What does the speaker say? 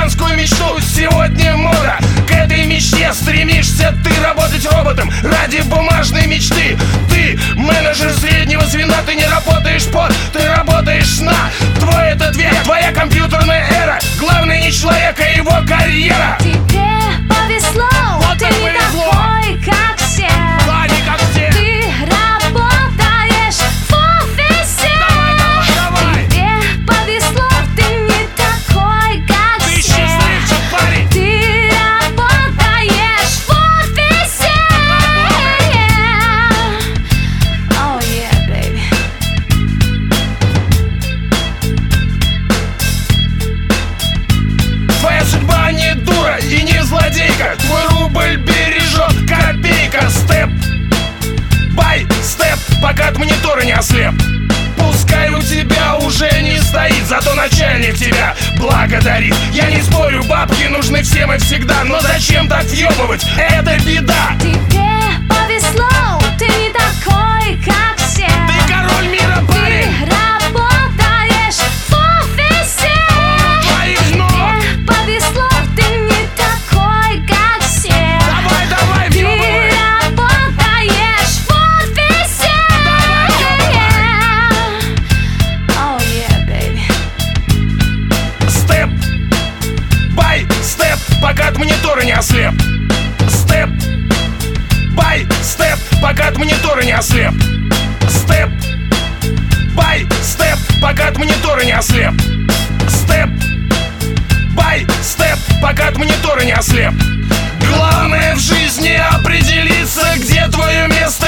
американскую мечту. Сегодня мода, к этой мечте стремишься ты работать роботом ради бумажной мечты. Ты менеджер среднего звена, ты не работаешь под, ты работаешь на. Твой этот век, твоя компьютерная эра. Главное не человек, а его карьера. Тебе повезло, вот ты не повезло. такой, как все. Да, не как все. Ты работаешь в офисе. Давай. Тебе повезло, ты не такой, как Ты все. счастливчик, парень. Ты работаешь в офисе. Oh yeah, baby. Твоя судьба не дура и не злодейка. Твой рубль бережет копейка. Степ бай степ, пока от монитора не ослеп. Пускай у тебя уже не стоит, зато начальник тебя благодарит. Я не спорю, бабки нужны всем и всегда, но зачем так въебывать? Это беда. Тебе повезло, ты не такой, как все. Ты король мира, Ты парень. работаешь в офисе. Твоих ног. Тебе повезло, ты не такой, как все. Давай, давай, Ты въебывай. работаешь в офисе. Oh yeah, baby. Степ бай степ, пока от монитора не ослеп. Степ бай степ, пока от монитора не ослеп. Степ бай степ, пока от монитора не ослеп. Степ бай степ, пока от монитора не ослеп. Главное в жизни определиться, где твое место